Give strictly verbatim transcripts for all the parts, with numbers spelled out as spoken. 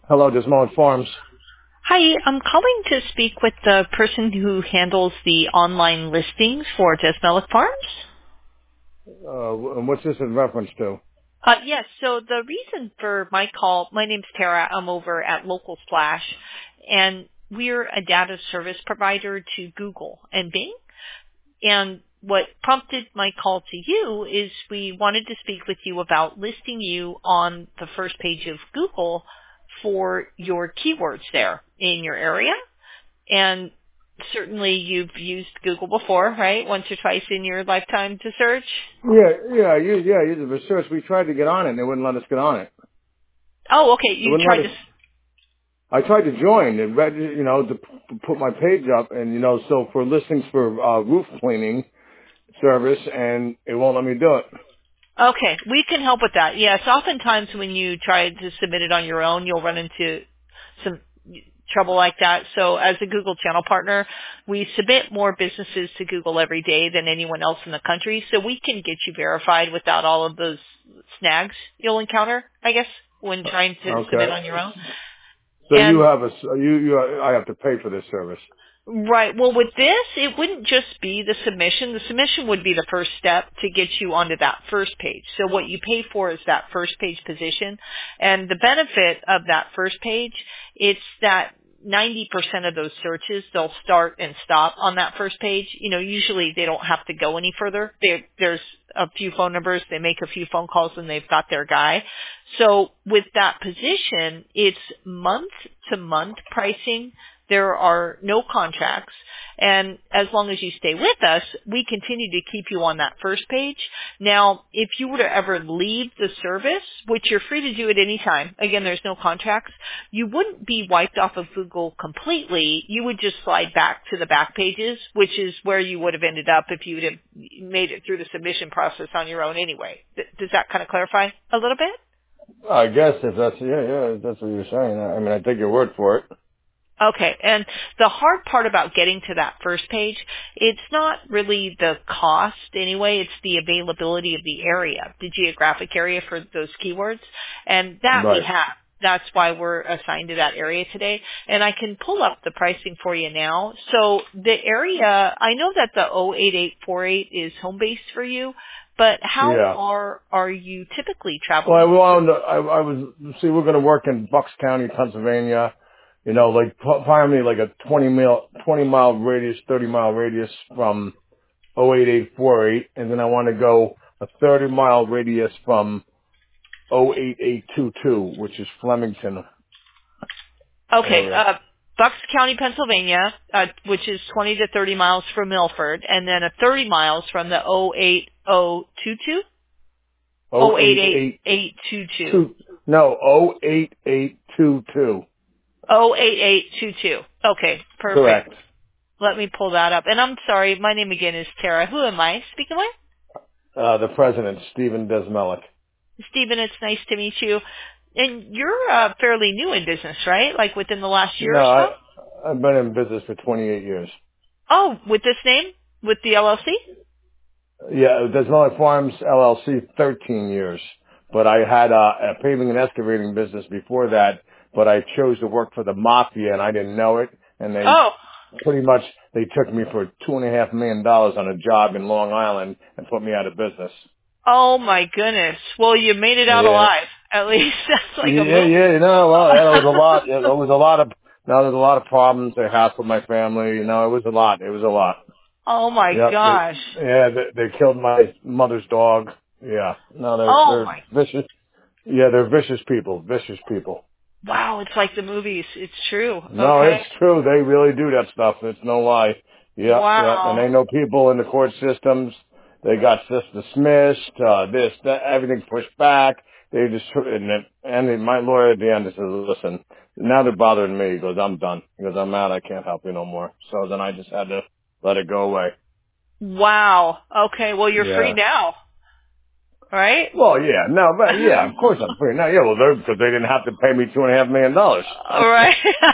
Hello, Des Moines Farms. Hi, I'm calling to speak with the person who handles the online listings for Des Moines Farms. Uh, and what's this in reference to? Uh, yes, so the reason for my call, my name's Tara. I'm over at Local Splash, and we're a data service provider to Google and Bing. And what prompted my call to you is we wanted to speak with you about listing you on the first page of Google for your keywords there in your area. And certainly you've used Google before, right? Once or twice in your lifetime to search? Yeah, yeah, you, yeah, you did research. We tried to get on it, and they wouldn't let us get on it. Oh, okay. They You wouldn't tried let to... us. I tried to join and read, you know, to p- put my page up, and you know, so for listings for uh, roof cleaning service, and it won't let me do it. Okay, we can help with that. Yes, oftentimes when you try to submit it on your own, you'll run into some trouble like that. So as a Google channel partner, we submit more businesses to Google every day than anyone else in the country. So we can get you verified without all of those snags you'll encounter, I guess, when trying to submit Okay. on your own. So you And have a, you, you, I have to pay for this service. right. Well, with this, it wouldn't just be the submission. The submission would be the first step to get you onto that first page. So what you pay for is that first page position. And the benefit of that first page, it's that ninety percent of those searches, they'll start and stop on that first page. You know, usually they don't have to go any further. They, there's a few phone numbers. They make a few phone calls and they've got their guy. So with that position, it's month to month pricing. There are no contracts, and as long as you stay with us, we continue to keep you on that first page. Now, if you were to ever leave the service, which you're free to do at any time, again, there's no contracts, you wouldn't be wiped off of Google completely. You would just slide back to the back pages, which is where you would have ended up if you would have made it through the submission process on your own anyway. Th- Does that kind of clarify a little bit? I guess if that's, yeah, yeah, if that's what you're saying. I mean, I take your word for it. Okay, and the hard part about getting to that first page, it's not really the cost anyway, it's the availability of the area, the geographic area for those keywords, and that we Right. have. That's why we're assigned to that area today, and I can pull up the pricing for you now. So the area, I know that the oh eight eight four eight is home base for you, but how Yeah. far are you typically Well, I, traveling? wanted to- I, I was, see, we're going to work in Bucks County, Pennsylvania. You know, like p- probably like a twenty mile, twenty mile radius, thirty mile radius from oh eight eight four eight, and then I want to go a thirty mile radius from oh eight eight two two, which is Flemington Okay, area. uh, Bucks County, Pennsylvania, uh, which is twenty to thirty miles from Milford, and then a thirty miles from the oh eight oh two two? Oh oh eight eight eight eight eight two two. two, no, oh eight eight two two. oh eight eight two two. Okay, perfect. Correct. Let me pull that up. And I'm sorry, my name again is Tara. Who am I speaking with? Uh, the president, Stephen Desmelik. Stephen, it's nice to meet you. And you're uh, fairly new in business, right? Like within the last year No, or I, so? I've been in business for twenty-eight years. Oh, with this name? With the L L C? Yeah, Desmelik Farms L L C, thirteen years. But I had a, a paving and excavating business before that, but I chose to work for the mafia and I didn't know it. And they Oh. pretty much, they took me for two and a half million dollars on a job in Long Island and put me out of business. Oh my goodness. Well, you made it out Yeah. alive. At least that's like a Yeah, movie. yeah, you know, well, yeah, it was a lot. Yeah, there was a lot of, no, there's a lot of problems. They hassled my family. You know, it was a lot. It was a lot. Oh my Yep. They, gosh. yeah, they, they killed my mother's dog. Yeah. No, they're, Oh they're my. vicious. Yeah, they're vicious people. Vicious people. Wow, it's like the movies. It's true. No, Okay. it's true. They really do that stuff. It's no lie. Yeah, yeah. And Wow. they know people in the court systems. They got this dismissed, uh, this, that, everything pushed back. They just, and, then- and my lawyer at the end says, listen, now they're bothering me. He goes, I'm done. He goes, I'm out. I can't help you no more. So then I just had to let it go away. Wow. Okay, well you're free Yeah. now. Right? Well, yeah, no, but yeah, of course I'm free. Now, yeah, well, they're, because they didn't have to pay me two and a half million dollars. All right.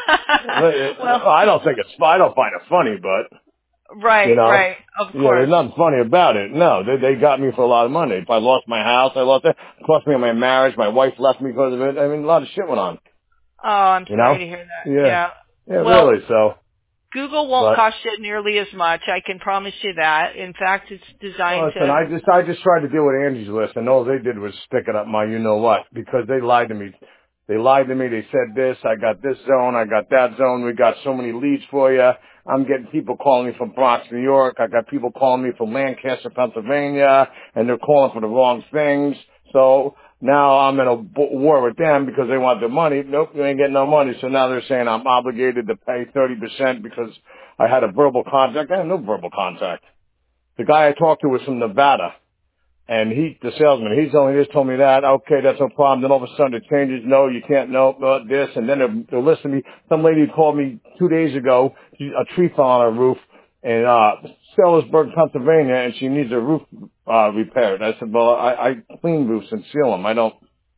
Well, I don't think it's, I don't find it funny, but, you right, know, right. Of yeah, there's course. nothing funny about it. No, they, they got me for a lot of money. If I lost my house, I lost it. It cost me my marriage. My wife left me because of it. I mean, a lot of shit went on. Oh, I'm You sorry know? to hear that. Yeah. Yeah. Yeah, Well, really. So, Google won't but cost you nearly as much. I can promise you that. In fact, it's well, designed listen, to. I just I just tried to deal with Angie's List, and all they did was stick it up my you know what because they lied to me. They lied to me. They said this. I got this zone. I got that zone. We got so many leads for you. I'm getting people calling me from Bronx, New York. I got people calling me from Lancaster, Pennsylvania, and they're calling for the wrong things. So now I'm in a b- war with them because they want their money. Nope, you ain't getting no money. So now they're saying I'm obligated to pay thirty percent because I had a verbal contract. I had no verbal contract. The guy I talked to was from Nevada. And he, the salesman, he's only just told me that. Okay, that's no problem. Then all of a sudden it changes. No, you can't. No, uh, this. And then they'll, they'll listen to me. Some lady called me two days ago. She, a tree fell on her roof in uh, Sellersburg, Pennsylvania, and she needs her roof uh, repaired. I said, well, I, I clean roofs and seal them. I don't,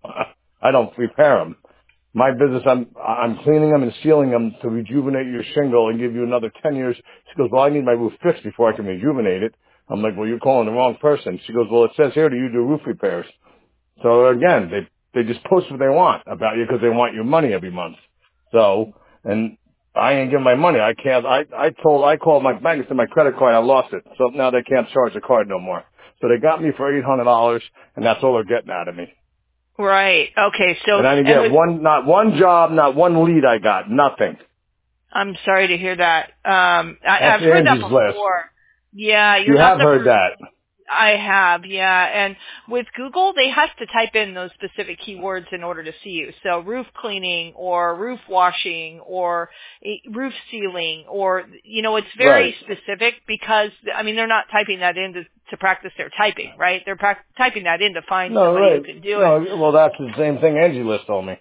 I don't repair them. My business, I'm I'm cleaning them and sealing them to rejuvenate your shingle and give you another ten years. She goes, well, I need my roof fixed before I can rejuvenate it. I'm like, well, you're calling the wrong person. She goes, well, it says here that you do roof repairs. So again, they they just post what they want about you because they want your money every month. So, and I ain't giving my money. I can't. I I told I called my bank and said my credit card, I lost it. So now they can't charge the card no more. So they got me for eight hundred dollars, and that's all they're getting out of me. Right. Okay. So, And I didn't and get with, one, not one job, not one lead I got, nothing. I'm sorry to hear that. Um, I, That's I've heard that Angie's List. before. Yeah, you're You not have the heard first. that. I have, yeah. And with Google, they have to type in those specific keywords in order to see you. So roof cleaning or roof washing or eh, roof sealing or, you know, it's very Right. specific because, I mean, they're not typing that in to, to practice their typing, right? They're prac typing that in to find No, somebody who right. can do it. No, well, that's the same thing Angie List told me.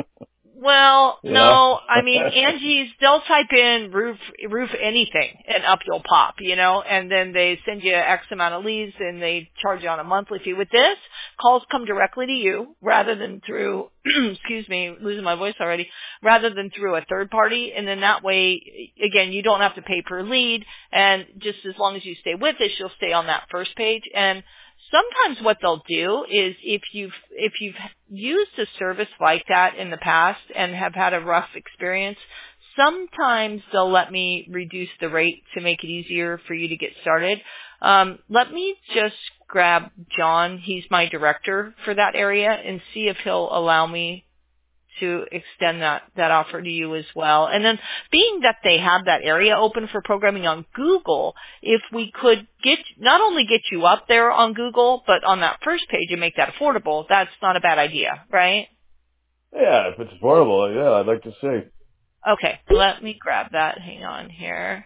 Well, You know? no, I mean, Angie's, they'll type in roof, roof anything and up you'll pop, you know, and then they send you X amount of leads and they charge you on a monthly fee. With this, calls come directly to you rather than through, excuse me, losing my voice already, rather than through a third party. And then that way, again, you don't have to pay per lead. And just as long as you stay with us, you'll stay on that first page. And sometimes what they'll do is if you've if you've used a service like that in the past and have had a rough experience, sometimes they'll let me reduce the rate to make it easier for you to get started. Um, let me just grab John. He's my director for that area and see if he'll allow me to extend that, that offer to you as well. And then being that they have that area open for programming on Google, if we could get, not only get you up there on Google, but on that first page and make that affordable, that's not a bad idea, right? Yeah, if it's affordable, yeah, I'd like to see. Okay, let me grab that. Hang on here.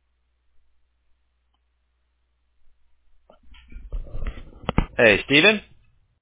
Hey, Steven?